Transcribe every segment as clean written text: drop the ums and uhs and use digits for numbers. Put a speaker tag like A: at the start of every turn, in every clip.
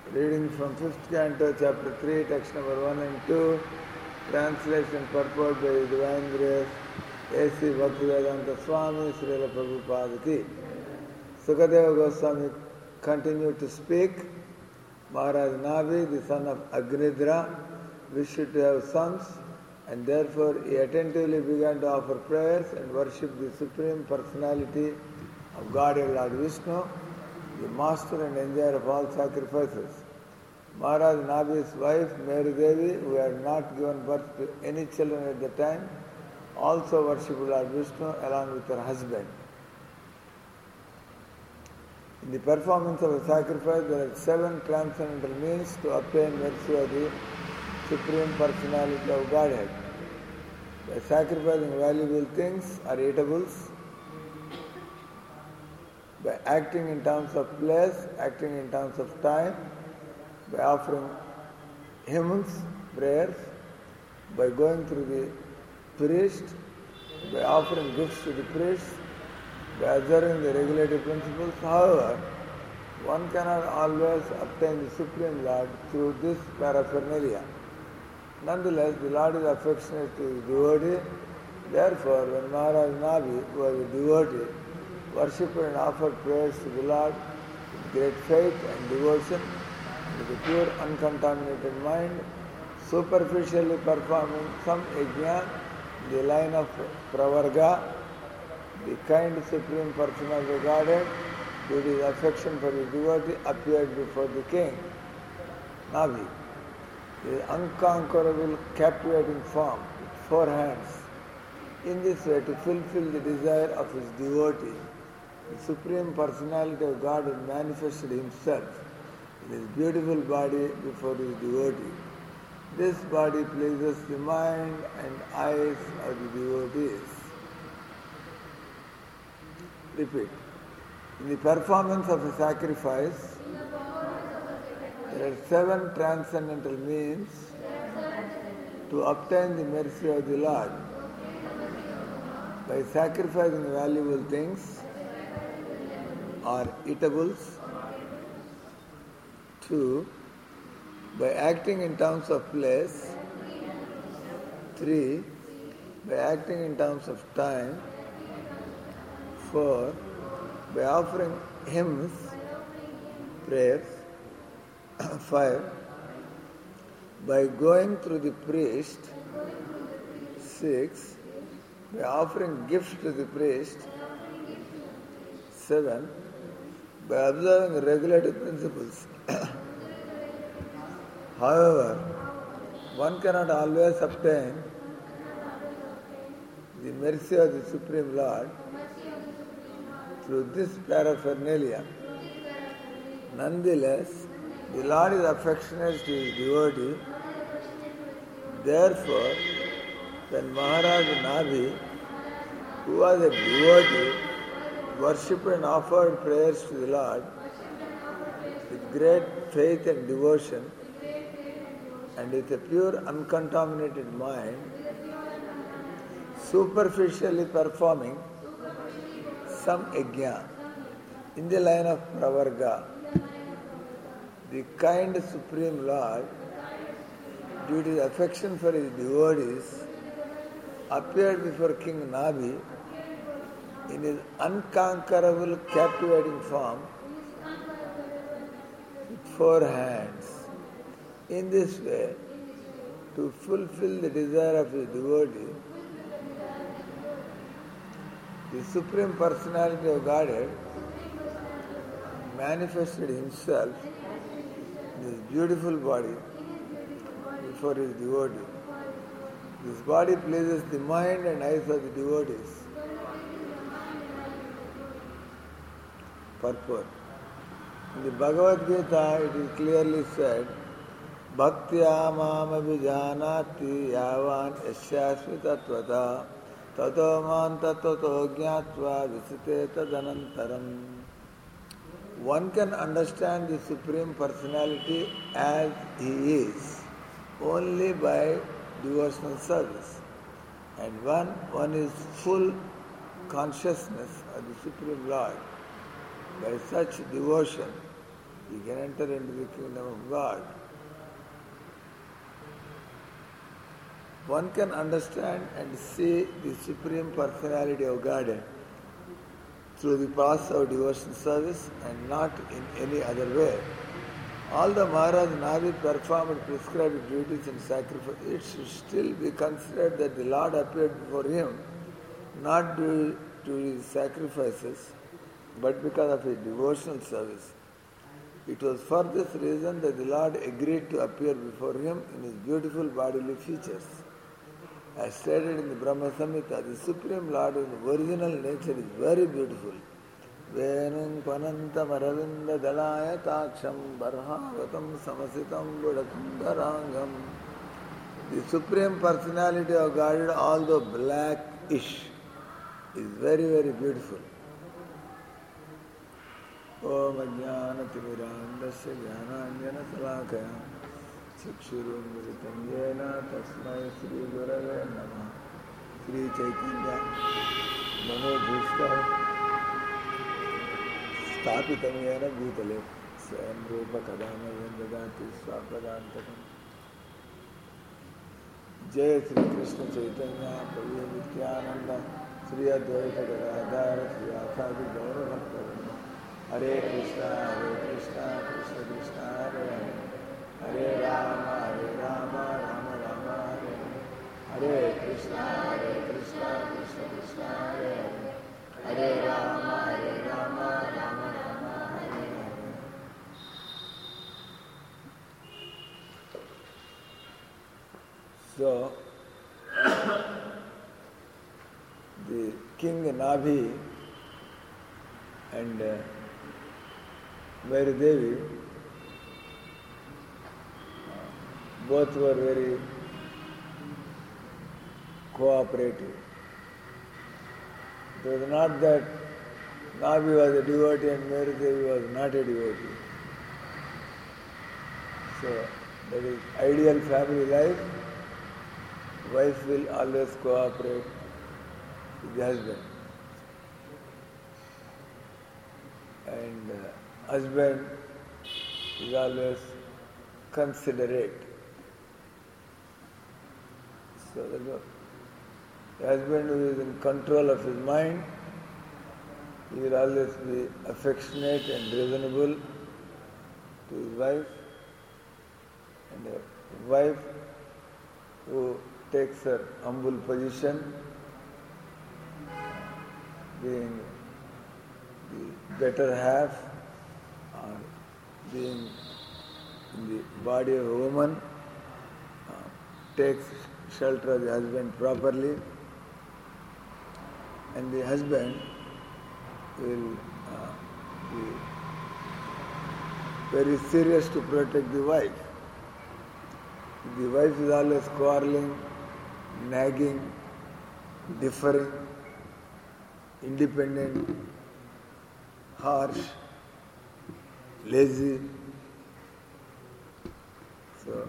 A: Reading from 5th Canto, Chapter 3, text number 1 and 2, translation purport by His Divine Grace, A.C. Bhaktivedanta Swami, Srila Prabhupada Ki. Sukadeva Goswami continued to speak. Maharaj Navi, the son of Agnidra, wished to have sons, and therefore he attentively began to offer prayers and worship the Supreme Personality of Godhead Lord Vishnu, the master and enjoyer of all sacrifices. Maharaj Nabi's wife, Mary Devi, who had not given birth to any children at the time, also worshipped Lord Vishnu along with her husband. In the performance of a sacrifice, there are 7 transcendental means to obtain mercy of the Supreme Personality of Godhead. By sacrificing valuable things or eatables, by acting in terms of place, acting in terms of time, by offering hymns, prayers, by going through the priest, by offering gifts to the priest, by observing the regulative principles. However, one cannot always obtain the Supreme Lord through this paraphernalia. Nonetheless, the Lord is affectionate to his devotee. Therefore, when Maharaj Nabi, who was a devotee, worshipped and offered prayers to the Lord with great faith and devotion, with a pure, uncontaminated mind, superficially performing some yajna in the line of Pravarga, the kind Supreme Personality of Godhead, due to his affection for his devotee, appeared before the king, Navi, the unconquerable, captivating form with 4 hands. In this way, to fulfill the desire of his devotee, the Supreme Personality of God had manifested himself in his beautiful body before his devotee. This body pleases the mind and eyes of the devotees. Repeat. In the performance of a sacrifice, there are 7 transcendental means to obtain the mercy of the Lord. By sacrificing valuable things or eatables. 2. By acting in terms of place. 3. By acting in terms of time. 4. By offering hymns, prayers. 5. By going through the priest. 6. By offering gifts to the priest. 7. By observing regulative principles. However, one cannot always obtain the mercy of the Supreme Lord through this paraphernalia. Nonetheless, the Lord is affectionate to his devotee. Therefore, when Maharaj Nabi, who was a devotee, worshipped and offered prayers to the Lord with great faith and devotion and with a pure, uncontaminated mind, superficially performing some yajna in the line of Pravarga, the kind Supreme Lord, due to the affection for his devotees, appeared before King Nabi in his unconquerable, captivating form with 4 hands. In this way, to fulfill the desire of his devotee, the Supreme Personality of Godhead manifested himself in his beautiful body before his devotee. This body pleases the mind and eyes of the devotees. Purport. In the Bhagavad Gita, it is clearly said, Bhaktya mam abhijanati yavan yasyasvitatvata tato man tato jnatva visite tadanantaram. One can understand the Supreme Personality as he is only by devotional service. And one is full consciousness of the Supreme Lord by such devotion you can enter into the kingdom of God. One can understand and see the Supreme Personality of Godhead through the path of devotion service and not in any other way. Although Maharaj Navi performed prescribed duties and sacrifice, it should still be considered that the Lord appeared before him not due to his sacrifices but because of his devotional service. It was for this reason that the Lord agreed to appear before him in his beautiful bodily features. As stated in the Brahma Samhita, the Supreme Lord in original nature is very beautiful. Venung panantam aravinda dalaya taksham barhavatam samasitam budakundarangam. The Supreme Personality of God, although blackish, is very, very beautiful. Om Ajnanatimirandasya Jnananjana Salakaya Chakshurunmilitam Yena Tasmai Sri Gurave Namah. Sri Chaitanya Manodhishta Stapitam Yena Bhutale Swayam Rupa Kadama Yendagati Swapadantakam. Jai Sri Krishna Chaitanya Prabhu Nityananda Sri Advaita Gadadhara Sri Akadi Gaura Bhakta. Hare Krishna, Krishna Krishna, Hare Hare. Hare Rama, Rama Rama, Hare Hare. Hare Krishna, Krishna Krishna, Hare Hare. Hare Rama, Rama Rama, Hare Hare. So, the King Nabhi and Mary Devi both were very cooperative. It was not that Nabhi was a devotee and Mary Devi was not a devotee. So that is ideal family life. Wife will always cooperate with the husband. And husband is always considerate. So the husband who is in control of his mind, he will always be affectionate and reasonable to his wife. And a wife who takes her humble position, being the better half or being in the body of a woman, takes shelter of the husband properly, and the husband will be very serious to protect the wife. The wife is always quarreling, nagging, differing, independent, harsh, lazy. So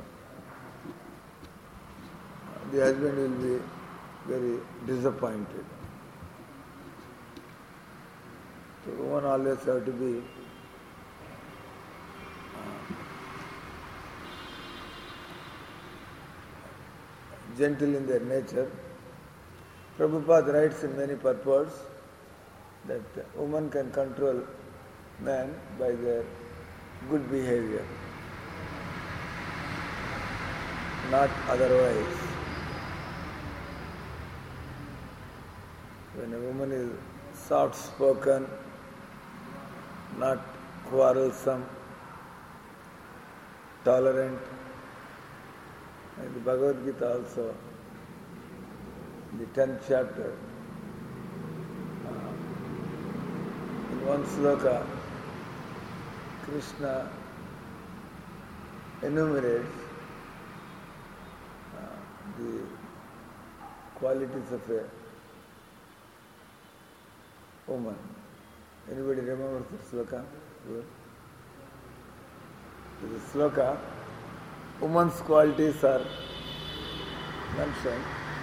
A: the husband will be very disappointed. So one always have to be gentle in their nature. Prabhupada writes in many purports that woman can control man by their good behavior, not otherwise. When a woman is soft-spoken, not quarrelsome, tolerant, and the Bhagavad Gita also, in the 10th chapter, in one sloka, Krishna enumerates the qualities of a woman. Anybody remembers the sloka? The sloka, woman's qualities are mentioned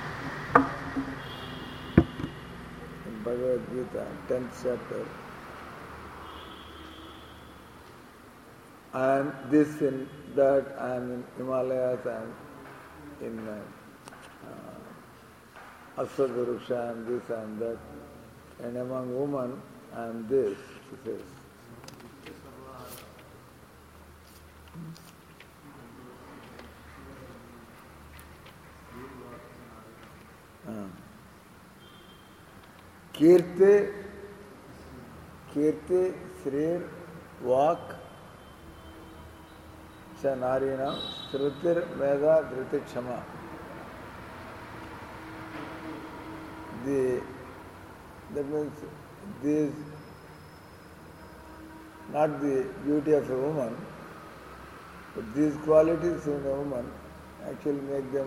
A: in Bhagavad Gita, 10th chapter. I am this in that, I am in Himalayas, I am in Aswagurusha, I am this, I am that. And among women, I am this, she says. Kirti, Srir, Vak, Chanarina, Shrutir, Meda, Dhriti, Kshama. That means these, not the beauty of a woman, but these qualities in a woman actually make them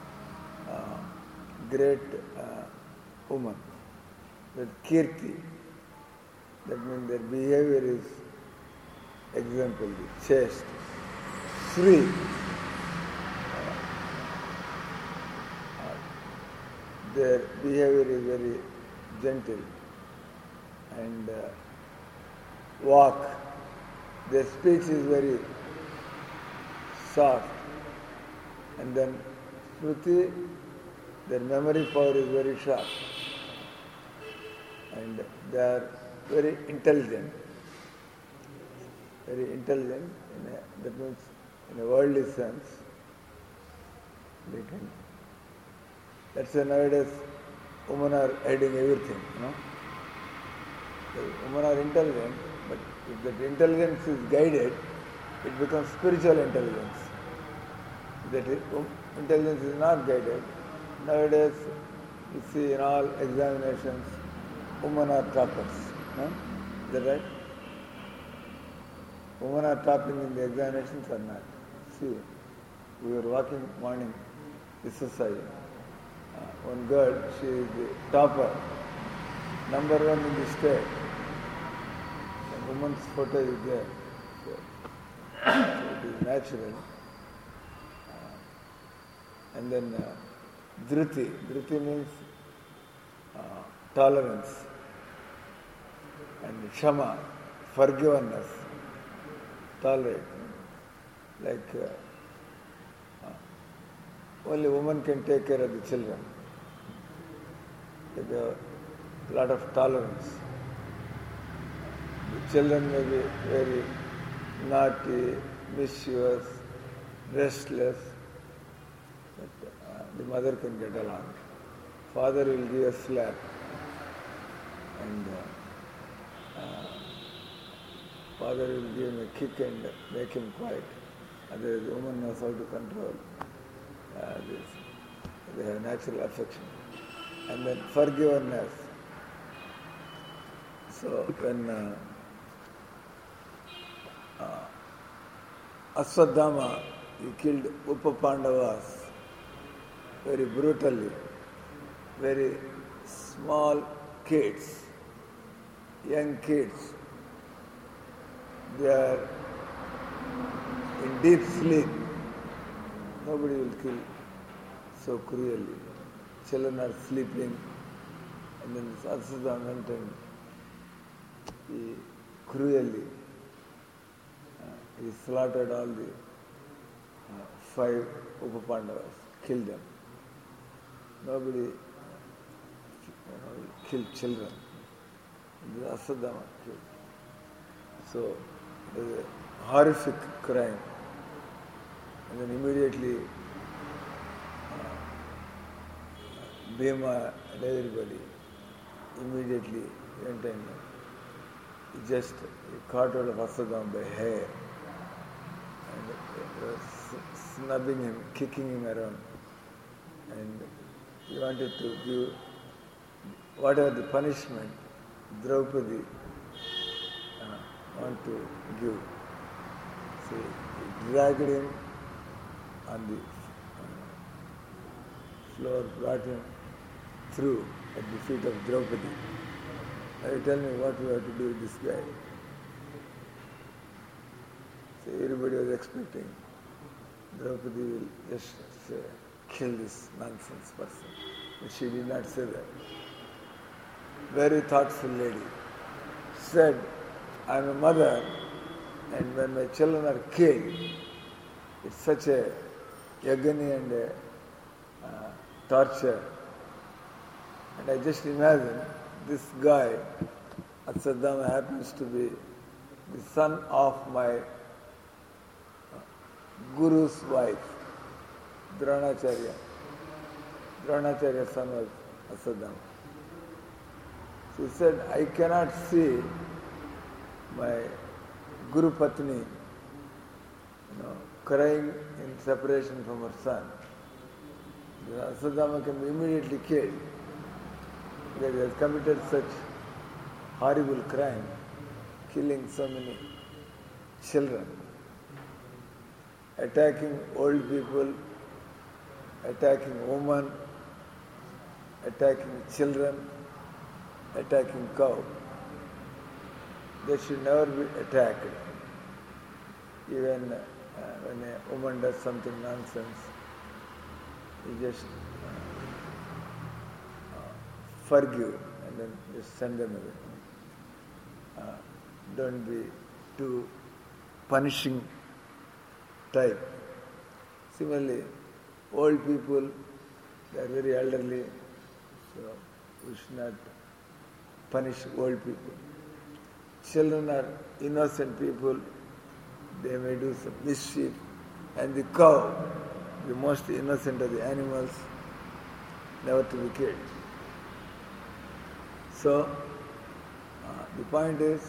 A: great woman. That Kirti, that means their behavior is exemplary, chaste. Sri, their behavior is very gentle. And Vak, their speech is very soft. And then Shruti, their memory power is very sharp. And they are very intelligent. Very intelligent, that means in a worldly sense. That's why nowadays women are hiding everything, The women are intelligent, but if that intelligence is guided, it becomes spiritual intelligence. That intelligence is not guided. Nowadays, you see in all examinations, women are toppers. Is that right? Women are topping in the examinations or not? See, we were walking morning, this is one girl, she is the topper, number one in the state. The woman's photo is there. So it is natural. And then Dhriti. Dhriti means tolerance. And Kshama, forgiveness. Tolerate. Like only woman can take care of the children. They have a lot of tolerance. The children may be very naughty, mischievous, restless, but the mother can get along. Father will give a slap and father will give him a kick and make him quiet. Otherwise, the woman knows how to control this. They have natural affection. And then forgiveness. So when Aswadhama, he killed Upapandavas very brutally, very small kids, young kids. They are in deep sleep. Nobody will kill so cruelly. Children are sleeping, and then Aswadhama went and he cruelly he slaughtered all the 5 Upapandavas, killed them. Nobody killed children. Aswadhama killed. So it was a horrific crime. And then immediately Bhima and everybody immediately went and just caught out of Aswadhama by hair and was snubbing him, kicking him around. And he wanted to give whatever the punishment Draupadi wanted to give. So he dragged him on the floor, brought him through at the feet of Draupadi. Now you tell me what we have to do with this guy. So everybody was expecting Draupadi will just say, kill this nonsense person. But she did not say that. Very thoughtful lady. Said, I am a mother And when my children are killed, it's such a agony and a torture. And I just imagine this guy, Saddam, happens to be the son of my guru's wife, Dronacharya. Dronacharya's son was Saddam. So he said, I cannot see my Guru Patni, crying in separation from her son. Saddam can be immediately killed because he has committed such horrible crime, killing so many children, attacking old people, attacking women, attacking children, attacking cow. They should never be attacked. Even when a woman does something nonsense, you just forgive and then just send them away. Don't be too punishing type. Similarly, old people, they are very elderly, so we should not punish old people. Children are innocent people, they may do some mischief, and the cow, the most innocent of the animals, never to be killed. So, the point is,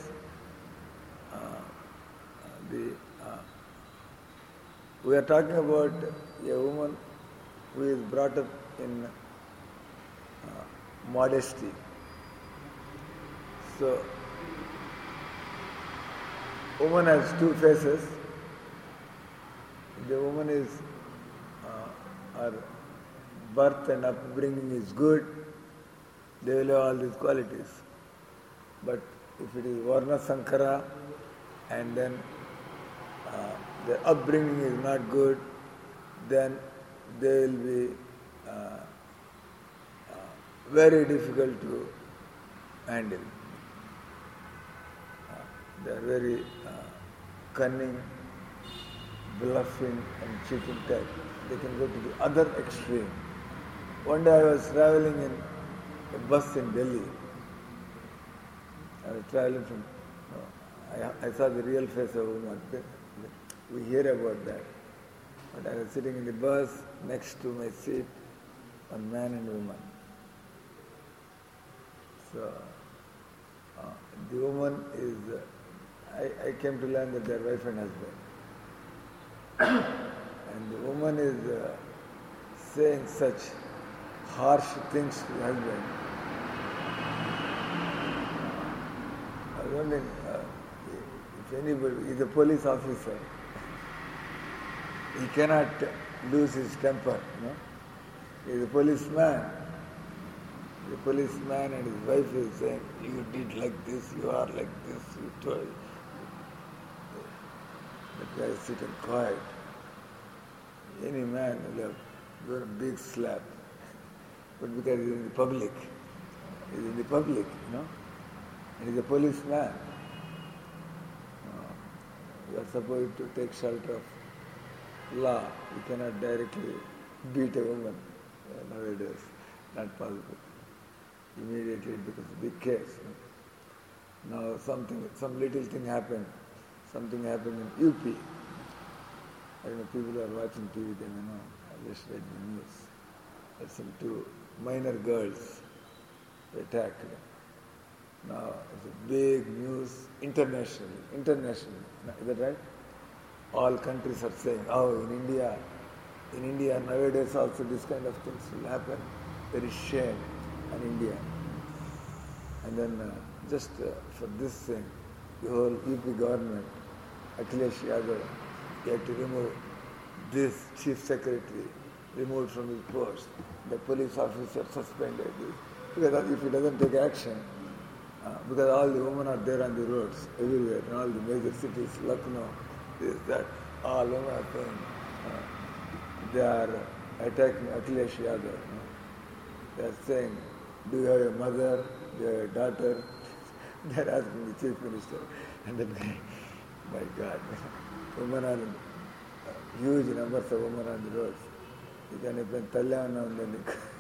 A: we are talking about a woman who is brought up in modesty. So, woman has two faces. The woman is, her birth and upbringing is good, they will have all these qualities. But if it is Varna Sankara and then the upbringing is not good, then they will be very difficult to handle. They are very cunning, bluffing and cheating type. They can go to the other extreme. One day I was traveling in a bus in Delhi. I was traveling from, I saw the real face of a woman. We hear about that. But I was sitting in the bus, next to my seat, one man and woman. So, the woman is, I came to learn that they are wife and husband. And the woman is saying such harsh things to the husband. I was wondering if anybody is a police officer, he cannot lose his temper, He is a policeman. The policeman and his wife is saying, you did like this, you are like this, you told. That guy is sitting quiet. Any man will have got a big slap. But because he's in the public, and he's a policeman. You are supposed to take shelter of law. You cannot directly beat a woman nowadays. Not possible. Immediately it becomes a big case. Now some little thing happened. Something happened in UP. I don't know, people who are watching TV, they may know. I just read the news. That some two minor girls were attacked. Now it's a big news internationally. Is that right? All countries are saying, in India nowadays also this kind of things will happen. There is shame on India. And then just for this thing, the whole UP government, Akhilesh Yadav, he had to remove this chief secretary, removed from his post. The police officer suspended this. Because if he doesn't take action, because all the women are there on the roads, everywhere, in all the major cities, Lucknow, this, that, all women are saying, they are attacking Akhilesh Yadav. They are saying, do you have a mother? Do you have a daughter? They are asking the chief minister. And then My God. Women are huge numbers of women on the roads. You can even tell them now and then.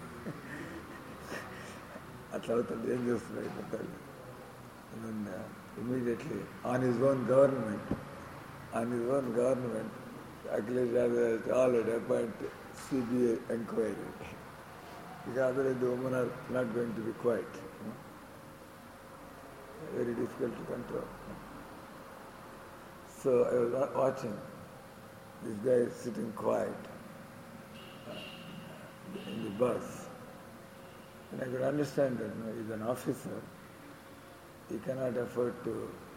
A: అట్లా అవుతుంది ఏం చేస్తున్నాడు ఇప్పుడు తల్లి. And then immediately on his own government, Akhilesh Yadav has already appointed CBI inquiry. Because otherwise the women are not going to be quiet. Very difficult to control. So I was watching. This guy is sitting quiet in the bus. And I could understand that he's an officer. He cannot afford to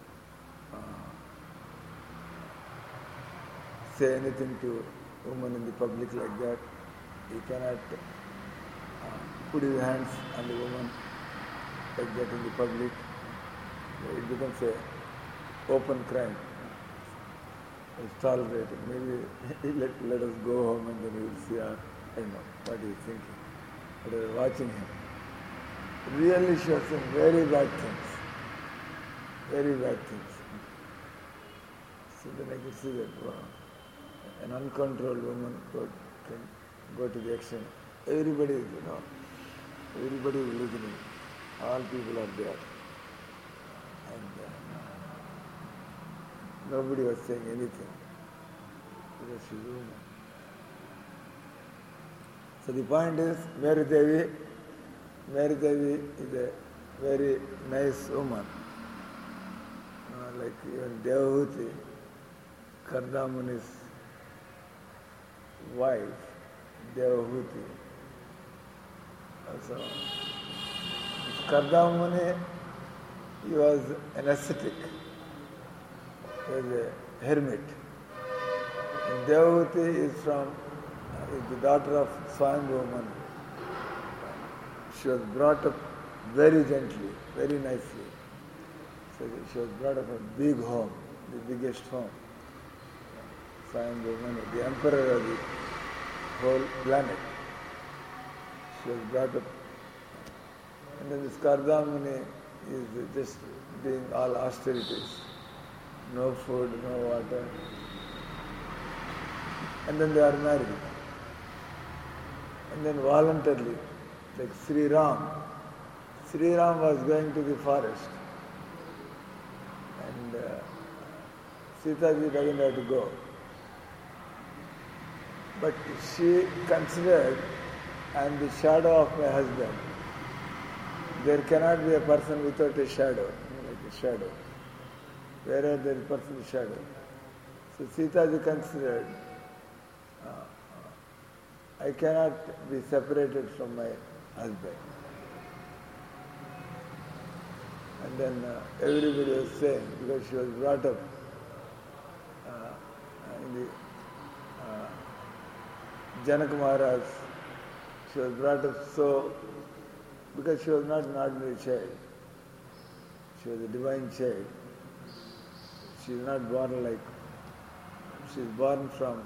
A: say anything to women in the public like that. He cannot put his hands on the woman like that in the public. It becomes a open crime. It's tolerated. Maybe let us go home and then we will see what he is thinking. But I was watching him. Really shows some very bad things. Very bad things. So then I could see that an uncontrolled woman can go to the extent. Everybody is, everybody is listening. All people are there. And nobody was saying anything. Because she's a woman. So the point is, Mary Devi is a very nice woman. Like even Devahuti, Kardamuni's wife, Devahuti. So, Kardamuni, he was an ascetic. He was a hermit. And Devahuti is the daughter of Swayambhu Manu. She was brought up very gently, very nicely. So she was brought up in a big home, the biggest home. Swayambhu Manu, the emperor of the whole planet. She was brought up. And then this Kardamuni is just doing all austerities. No food, no water. And then they are married. And then voluntarily, like Sri Ram was going to the forest. And Sitaji doesn't have to go. But she considered, I am the shadow of my husband. There cannot be a person without a shadow, like a shadow. Wherever there is a person's shadow. So Sitaji considered, I cannot be separated from my husband. And then everybody was saying, because she was brought up in the Janak Maharaj, she was brought up so, because she was not an ordinary child. She was a divine child. She is not born like, she is born from,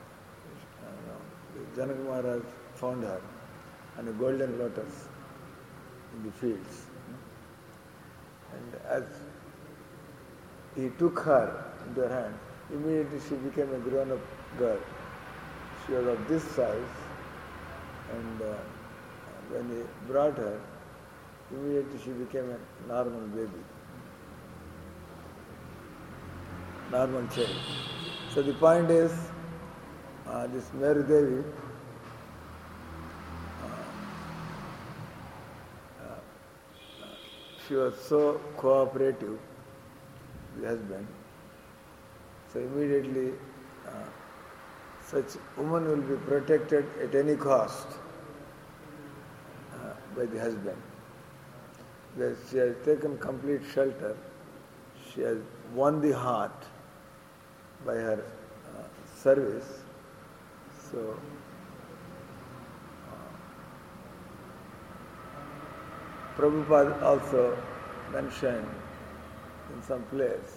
A: Janak Maharaj found her on a golden lotus in the fields. And as he took her into her hand, immediately she became a grown-up girl. She was of this size, and when he brought her, immediately she became a normal baby, normal child. So the point is, this Mary Devi, she was so cooperative with the husband. So immediately, such woman will be protected at any cost by the husband. Because she has taken complete shelter. She has won the heart by her service. So, Prabhupada also mentioned in some place,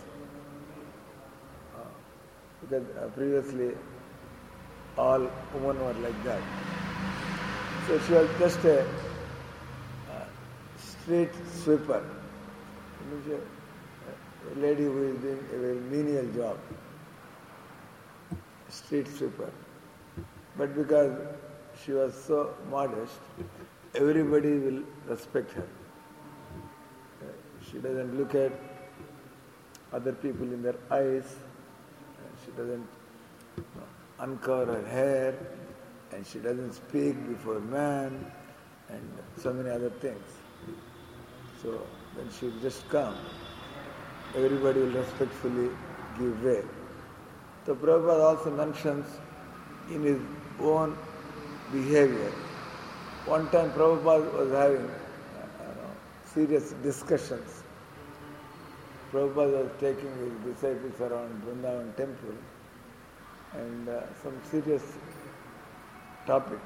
A: because previously all women were like that. So she was just a street sweeper. a lady who is doing a very menial job, street sweeper. But because she was so modest, everybody will respect her. She doesn't look at other people in their eyes. She doesn't uncover her hair, and she doesn't speak before man, and so many other things. So when she will just come, everybody will respectfully give way. So Prabhupada also mentions in his own behavior. One time Prabhupada was having serious discussions. Prabhupada was taking his disciples around Vrindavan temple and some serious topic.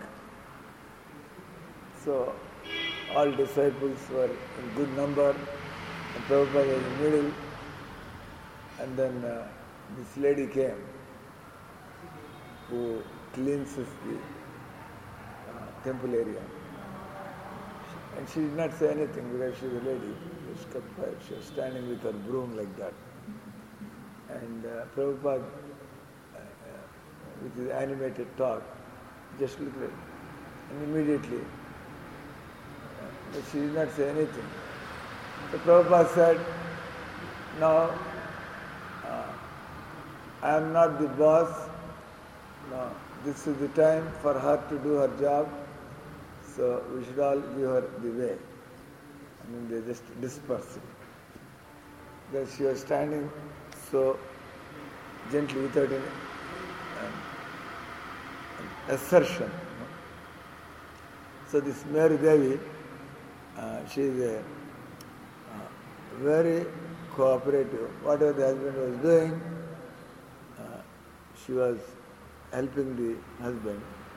A: So all disciples were in good number and Prabhupada was in the middle, and then this lady came who cleanses the temple area. And she did not say anything because she was a lady. She kept quiet. She was standing with her broom like that. And Prabhupada, with his animated talk, just looked at it. And immediately, she did not say anything. So Prabhupada said, "Now, I am not the boss. No, this is the time for her to do her job. So we should all give her the way." I mean, they just dispersed it. Because she was standing so gently without any assertion. So this Mary Devi, she is a very cooperative. Whatever the husband was doing, she was helping the husband.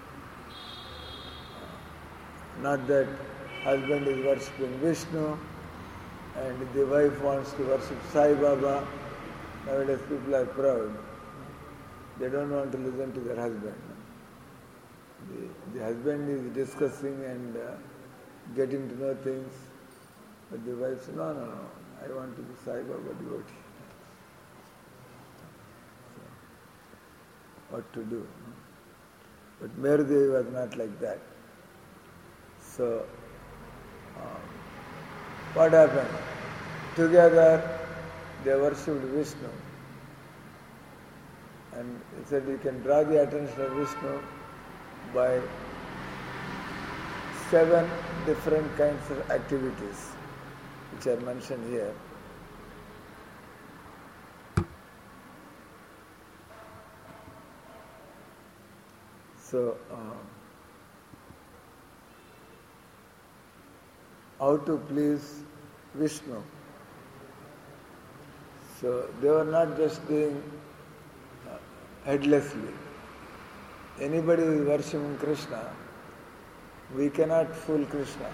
A: Not that husband is worshipping Vishnu and the wife wants to worship Sai Baba. Nowadays people are proud. They don't want to listen to their husband. The husband is discussing and getting to know things, but the wife says, no, I want to be Sai Baba devotee. So, what to do? But Mary Devi was not like that. So, what happened? Together they worshipped Vishnu. And he said you can draw the attention of Vishnu by 7 different kinds of activities which are mentioned here. So, how to please Vishnu. So they were not just doing headlessly. Anybody who is worshipping Krishna, we cannot fool Krishna.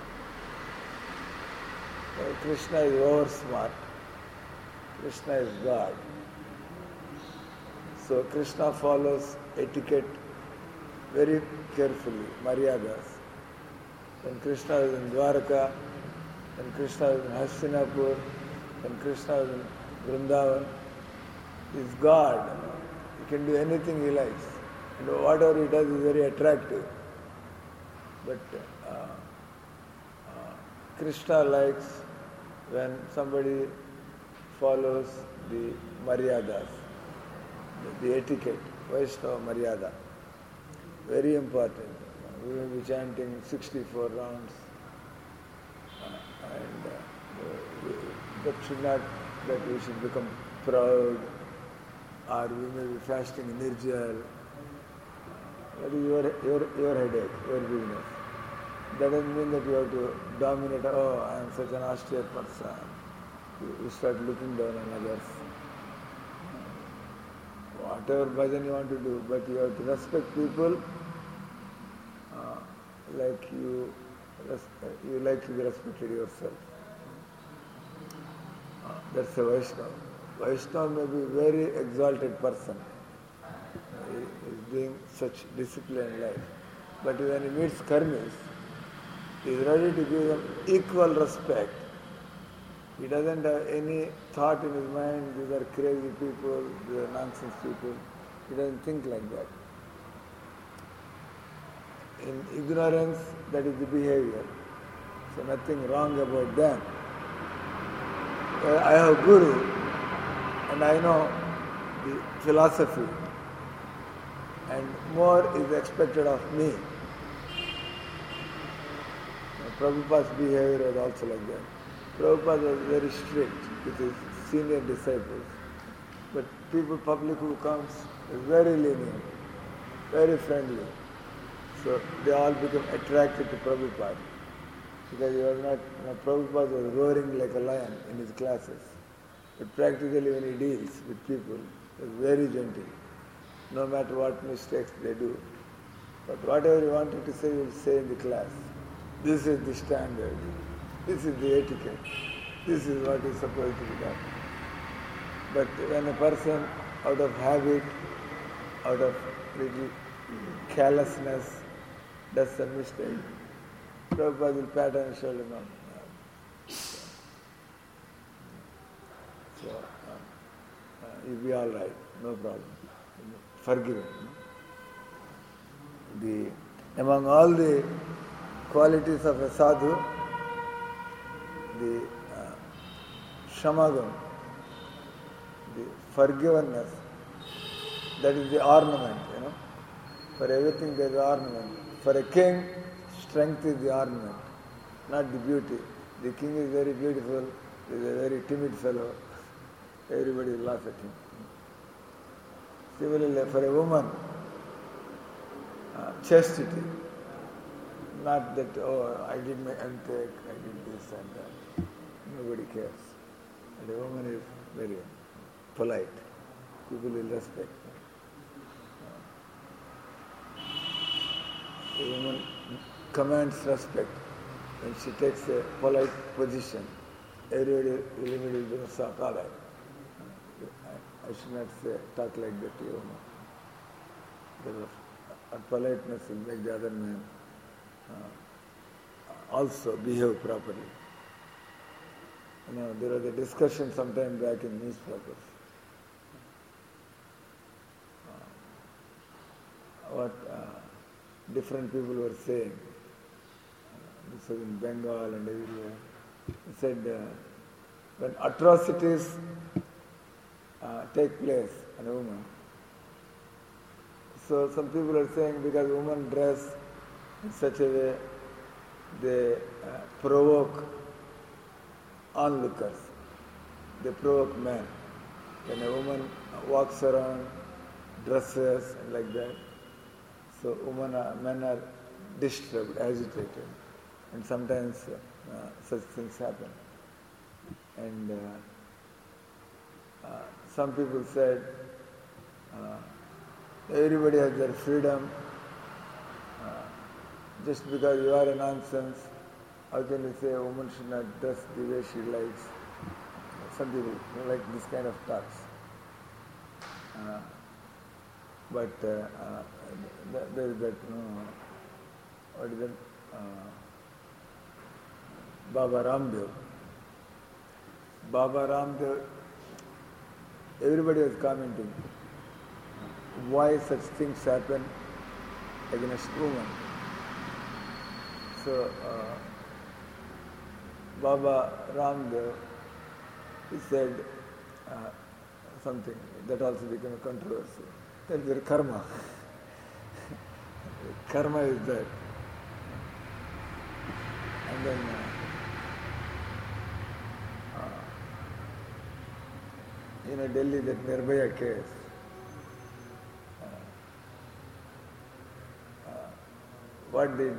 A: Krishna is over smart. Krishna is God. So Krishna follows etiquette very carefully, maryadas. When Krishna was in Dwaraka, when Krishna was in Hastinapur, when Krishna was in Vrindavan, he is God. He can do anything he likes. And whatever he does is very attractive. But Krishna likes when somebody follows the maryadas, the etiquette, Vaishnava maryada. Very important. We will be chanting 64 rounds. That should not, that we should become proud, or we may be fasting Nirjal. That is your headache, your business. That doesn't mean that you have to dominate, oh, I am such an austere person. You start looking down on others. Whatever bhajan you want to do, but you have to respect people like you like to be respected yourself. That's a Vaishnava. Vaishnava may be a very exalted person. He is doing such disciplined life. But when he meets karmis, he is ready to give them equal respect He doesn't have any thought in his mind, these are crazy people, these are nonsense people. He doesn't think like that. In ignorance, that is the behavior. So nothing wrong about them. I have Guru and I know the philosophy and more is expected of me. Prabhupada's behavior was also like that. Prabhupada was very strict with his senior disciples, but people, public who comes, is very lenient, very friendly. So they all become attracted to Prabhupada because he was not, Prabhupada was roaring like a lion in his classes. But practically when he deals with people, he was very gentle, no matter what mistakes they do. But whatever he wanted to say, he will say in the class. This is the standard. This is the etiquette. This is what is supposed to be done. But when a person, out of habit, out of little carelessness, does some mistake, Prabhupada will pat on his shoulder. No. So, you'll be all right, no problem. Forgive him. Among all the qualities of a sadhu, the shamagam, the forgiveness, that is the ornament, For everything there is ornament. For a king, strength is the ornament, not the beauty. The king is very beautiful, he is a very timid fellow. Everybody will laugh at him. Similarly, for a woman, chastity. Not that, I did my antek, I did this and that. Nobody cares. And a woman is very polite. People will respect her. A woman commands respect. When she takes a polite position, everybody will immediately stop. All right. I should not say, talk like that to a woman. Because our politeness will make the other man also behave properly. There was a discussion sometime back in newspapers. What different people were saying. This was in Bengal and everywhere. They said when atrocities take place on a woman, so some people are saying because women dress in such a way, they provoke onlookers. They provoke men. When a woman walks around, dresses and like that, so men are disturbed, agitated, and sometimes such things happen. And some people said everybody has their freedom. Just because you are a nonsense, how can you say a woman should not dress the way she likes? Some people like this kind of talks. But there is that, what is that? Baba Ramdev. Baba Ramdev, everybody was commenting why such things happen against women. So, Baba Ramdev, he said something that also became a controversy. That is their karma. Karma is that. And then Delhi, that Nirbhaya case. What did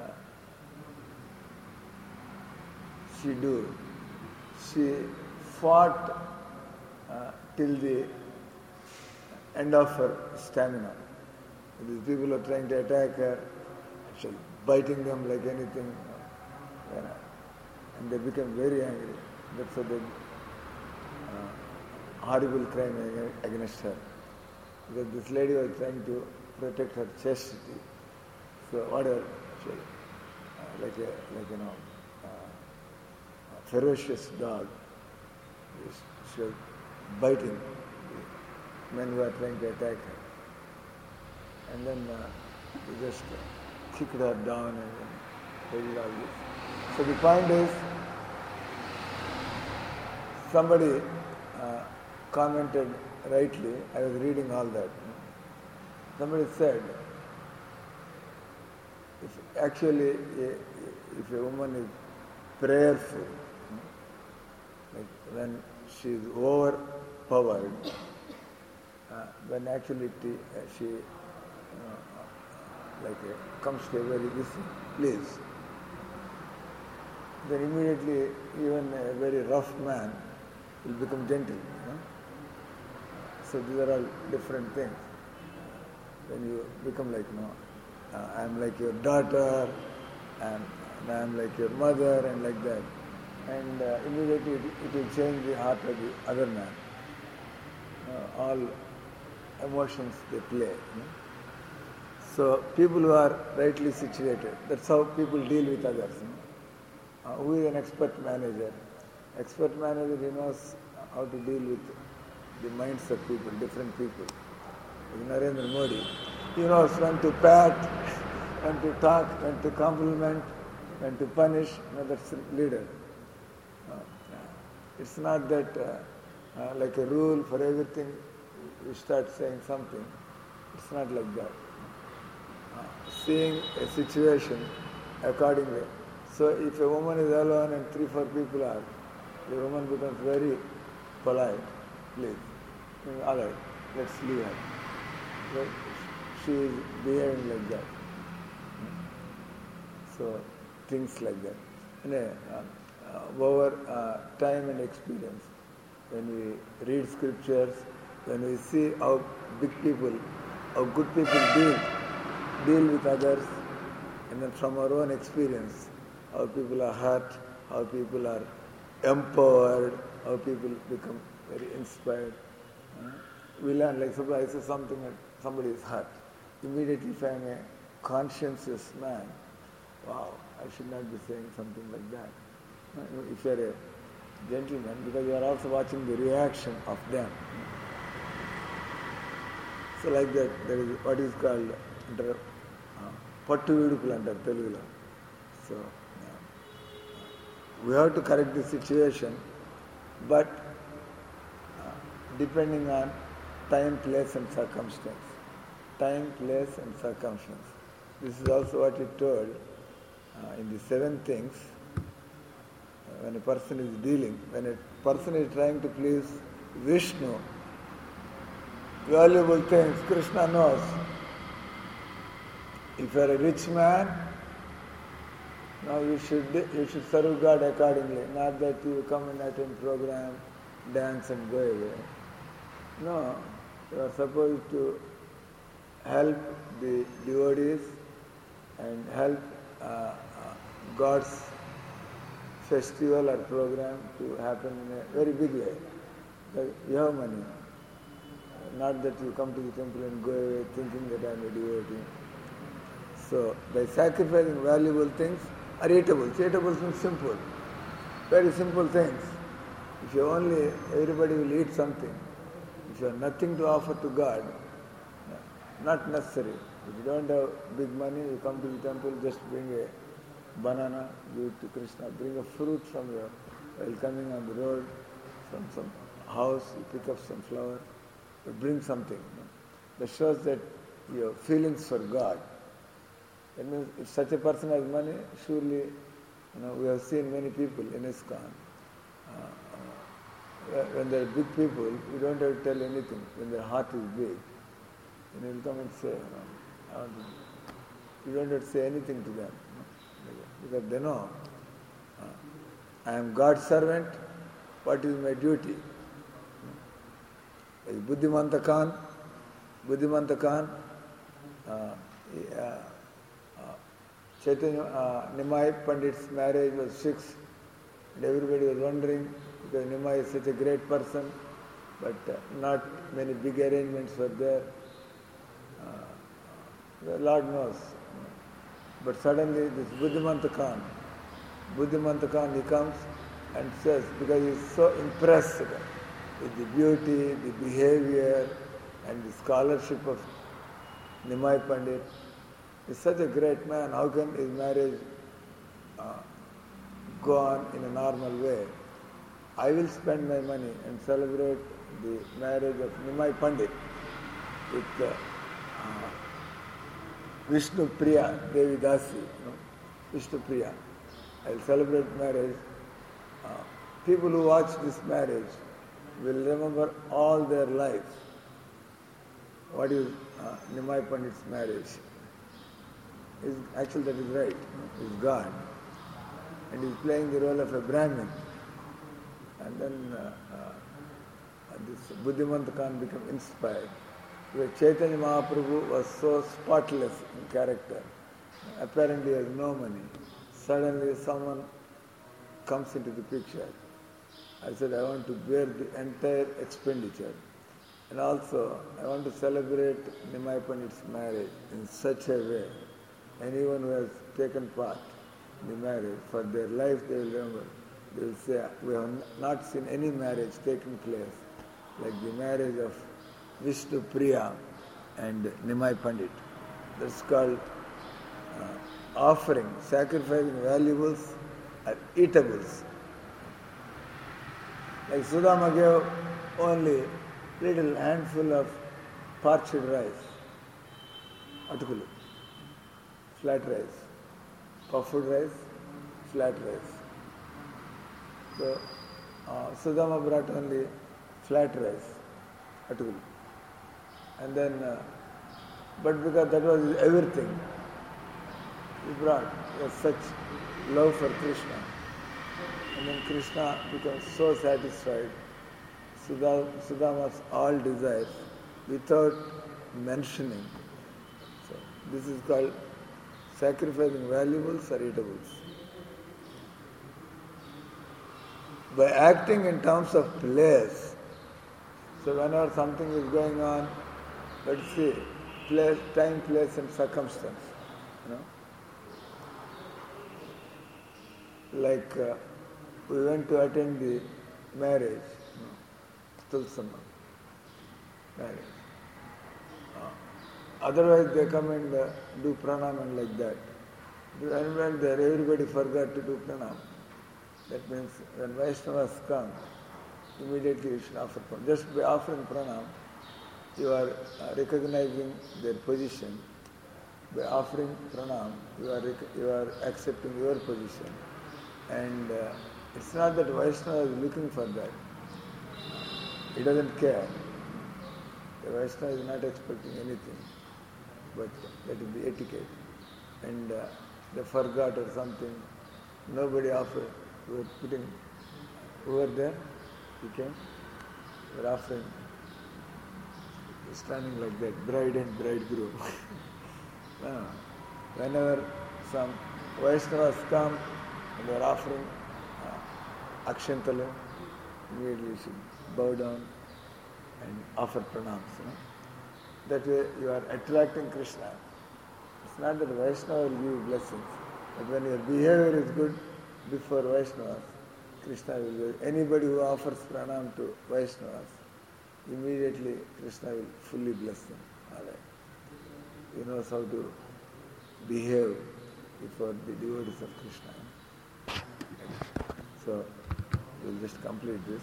A: she do? She fought till the end of her stamina. These people are trying to attack her, she's biting them like anything, and they become very angry. That's a big horrible crime against her. Because this lady was trying to protect her chastity. So whatever, like a ferocious dog, she was biting the men who were trying to attack her. And then he just kicked her down and then all this. So the point is, somebody commented rightly, I was reading all that. Somebody said, if a woman is prayerful, like when she is overpowered, when actually she comes to a very place, then immediately even a very rough man will become gentle. So these are all different things. When you become like, I am like your daughter, and I am like your mother, and like that. And immediately it will change the heart of the other man. All emotions they play. So people who are rightly situated, that's how people deal with others. Who is an expert manager? Expert manager, he knows how to deal with the minds of people, different people. Like Narendra Modi, he knows when to pat, when to talk, when to compliment, when to punish. That's a leader. It's not that like a rule for everything you start saying something. It's not like that. Seeing a situation accordingly. So if a woman is alone and 3-4 people are, the woman becomes very polite. Please, all right, let's leave her. But she is behaving like that. So things like that. Over time and experience, when we read scriptures, when we see how big people, how good people deal with others, and then from our own experience, how people are hurt, how people are empowered, how people become very inspired. We learn, like suppose I say something and somebody is hurt. Immediately if I am a conscientious man, wow, I should not be saying something like that. If you are a gentleman, because you are also watching the reaction of them. So like that, there is what is called pattu vidupulu antaru Telugulo. So we have to correct the situation, but depending on time, place and circumstance. Time, place and circumstance. This is also what he told in the 7 things. When a person is dealing, when a person is trying to please Vishnu, valuable things Krishna knows. If you are a rich man, now you should serve God accordingly, not that you come and attend program, dance and go away. No, you are supposed to help the devotees and help God's festival or program to happen in a very big way. You have money. Not that you come to the temple and go away thinking that I am a devotee. So, by sacrificing valuable things are eatables. Eatables means simple. Very simple things. If you only, everybody will eat something. If you have nothing to offer to God, not necessary. If you don't have big money, you come to the temple, just bring a banana, give it to Krishna, bring a fruit from your, while coming on the road, from some house, you pick up some flower, you bring something. That shows that your feelings for God. That means if such a person has money, surely, we have seen many people in ISKCON. When they are big people, you don't have to tell anything. When their heart is big, then you will come and say, you don't have to say anything to them. Because they know, I am God's servant, what is my duty? Buddhimanta Khan, Chaitanya Nimai Pandit's marriage was fixed, and everybody was wondering, because Nimai is such a great person, but not many big arrangements were there. The Lord knows. But suddenly this Buddhimanta Khan, he comes, and says, because he is so impressed with the beauty, the behavior, and the scholarship of Nimai Pandit. He is such a great man. How can his marriage go on in a normal way? I will spend my money and celebrate the marriage of Nimai Pandit with Vishnu Priya Devi Dasi, Vishnu Priya. I will celebrate marriage. People who watch this marriage will remember all their life what is Nimai Pandit's marriage. Actually, that is right. He is God. And he is playing the role of a Brahmin. And then this Buddhimant Khan became inspired. Because Chaitanya Mahaprabhu was so spotless in character. Apparently he has no money. Suddenly someone comes into the picture. I said, I want to bear the entire expenditure. And also, I want to celebrate Nimai Pandit's marriage in such a way. Anyone who has taken part in the marriage, for their life they will remember. They will say, we have not seen any marriage taking place like the marriage of Vishnu Priya and Nimai Pandit. That's called offering, sacrificing valuables and eatables. Like Sudama gave only little handful of parched rice, atukulu, flat rice, puffed rice, flat rice. So Sudama brought only flat rice, atukulu. And then, but because that was everything, he brought such love for Krishna. And then Krishna becomes so satisfied, Sudama's all desires, without mentioning. So this is called sacrificing valuables or eatables. By acting in terms of place, so whenever something is going on, let's see, place, time, place and circumstance, Like we went to attend the marriage, Tulsama marriage. Otherwise they come and do pranam and like that. And when there, everybody forgot to do pranam. That means when Vaishnavas come, immediately you should offer pranam. Just by offering pranam, you are recognizing their position. By offering pranam, you are accepting your position. And it's not that Vaishnava is looking for that. He doesn't care. The Vaishnava is not expecting anything, but that is the etiquette. And they forgot or something. Nobody offered. We were putting over there. He came. We were offering. Standing like that, bride and bridegroom. Whenever some Vaishnavas come and they are offering Akshantalu, immediately you should bow down and offer pranams. That way you are attracting Krishna. It's not that Vaishnava will give you blessings, but when your behavior is good before Vaishnavas, Krishna will. Anybody who offers pranam to Vaishnavas, immediately Krishna will fully bless them. Alright. He knows how to behave before the devotees of Krishna. So, we'll just complete this.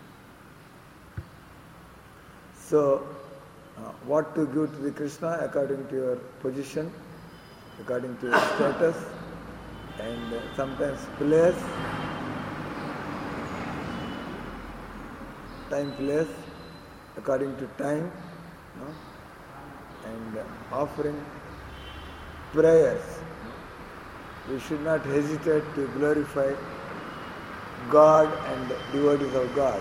A: So, what to give to the Krishna according to your position, according to your status, and sometimes place, time, place, according to time, and offering prayers. We should not hesitate to glorify God and devotees of God.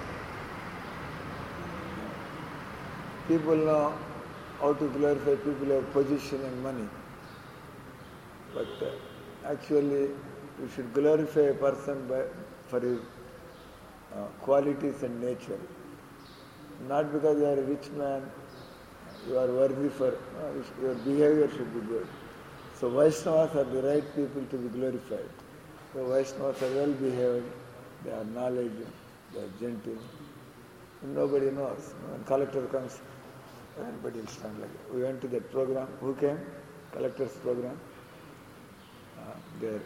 A: People know how to glorify people who have position and money. But actually, we should glorify a person for his qualities and nature. Not because you are a rich man, you are worthy for, your behavior should be good. So Vaishnavas are the right people to be glorified. So Vaishnavas are well behaved, they are knowledgeable, they are gentle. Nobody knows. When collector comes, everybody will stand like that. We went to that program. Who came? Collector's program. There,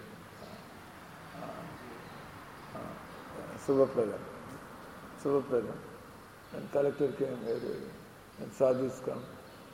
A: Subhapradam. Subhapradam. And collector came, and sadhus come.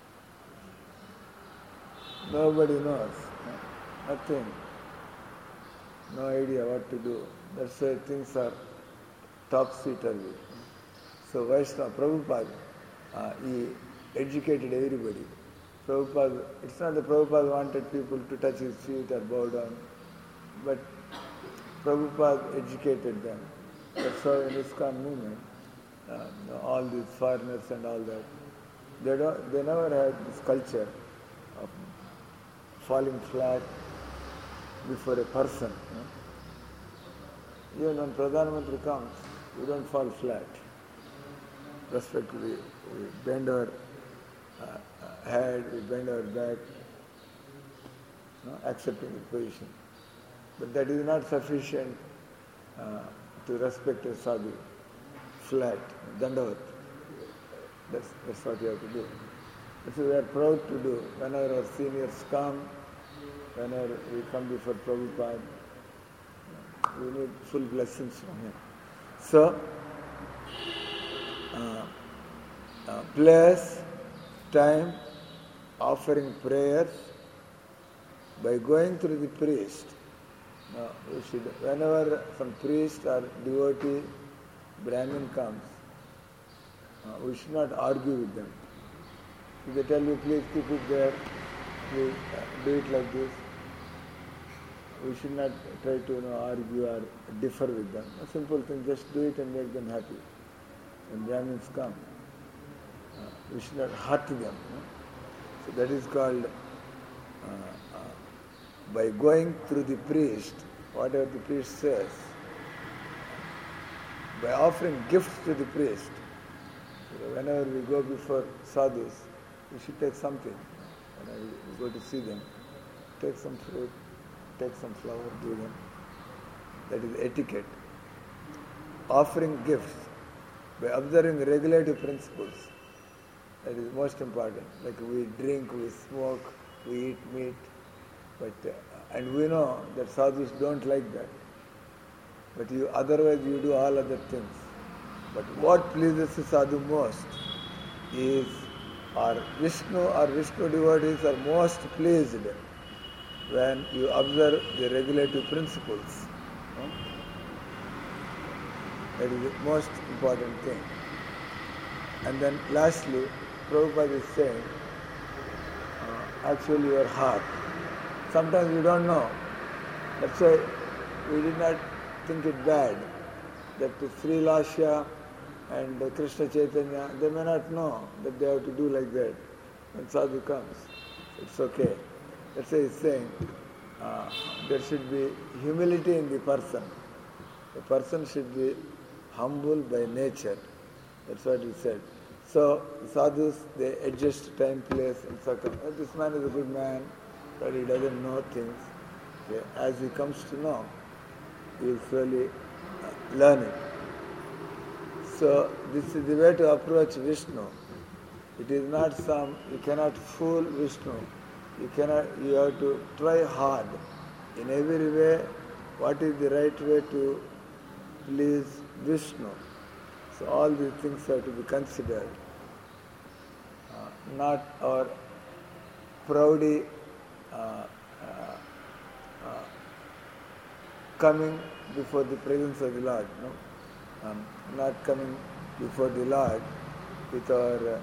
A: Nobody knows. Nothing. No idea what to do. That's why things are topsy-turvy. So Vaishnava, Prabhupada, he educated everybody. Prabhupada, it's not that Prabhupada wanted people to touch his feet or bow down, but Prabhupada educated them. That's why in ISKCON movement, all these foreigners and all that, they never had this culture of falling flat before a person. Even when Pradhan Mantri comes, we don't fall flat. Respectively, we bend our head, we bend our back, accepting the position. But that is not sufficient to respect a sadhu. Flat, dandavat. That's what you have to do. That's what we are proud to do. Whenever our seniors come, whenever we come before Prabhupada, we need full blessings from him. So, place, time, offering prayers by going through the priest. We should, whenever some priest or devotee, Brahmin comes, we should not argue with them. If they tell you, please keep it there, please do it like this, we should not try to argue or differ with them. A simple thing, just do it and make them happy. When Brahmins come, we should not hurt them. So that is called, by going through the priest, whatever the priest says, by offering gifts to the priest. Whenever we go before sadhus, we should take something. Whenever we go to see them, take some fruit, take some flower, give them. That is etiquette. Offering gifts by observing regulative principles. That is most important. Like we drink, we smoke, we eat meat, but and we know that sadhus don't like that. But otherwise you do all other things. But what pleases the sadhu most is our Vishnu devotees are most pleased when you observe the regulative principles. That is the most important thing. And then lastly, Prabhupada is saying, actually your heart. Sometimes you don't know. That's why we did not think it bad that Sri Lasya and Krishna Chaitanya, they may not know that they have to do like that. When sadhu comes, it's okay. That's why he's saying there should be humility in the person. The person should be humble by nature. That's what he said. So sadhus, they adjust time, place and circumstance. This man is a good man, but he doesn't know things. Okay. As he comes to know, he will slowly learn it. So this is the way to approach Vishnu. It is not you cannot fool Vishnu. You have to try hard in every way. What is the right way to please Vishnu? So all these things have to be considered. Not our proudy coming before the presence of the Lord. No? Not coming before the Lord with our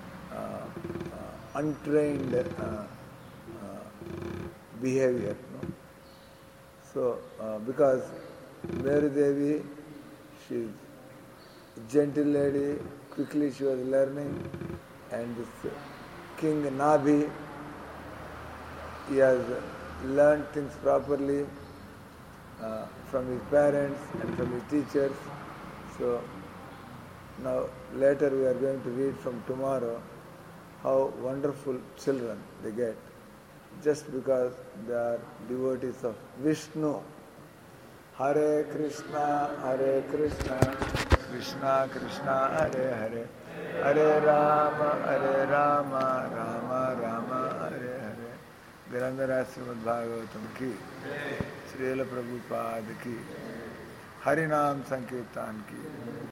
A: untrained behavior. No? So, because Mary Devi, she is a gentle lady, quickly she was learning, and this King Nabhi, he has learned things properly from his parents and from his teachers. So now later we are going to read from tomorrow how wonderful children they get just because they are devotees of Vishnu. Hare Krishna, Krishna Krishna, Hare Hare, Hare Rama, Rama Rama, Hare Hare. Grandhara Srimad Bhagavatam ki, Srila Prabhupada ki, Harinam Sankirtan ki.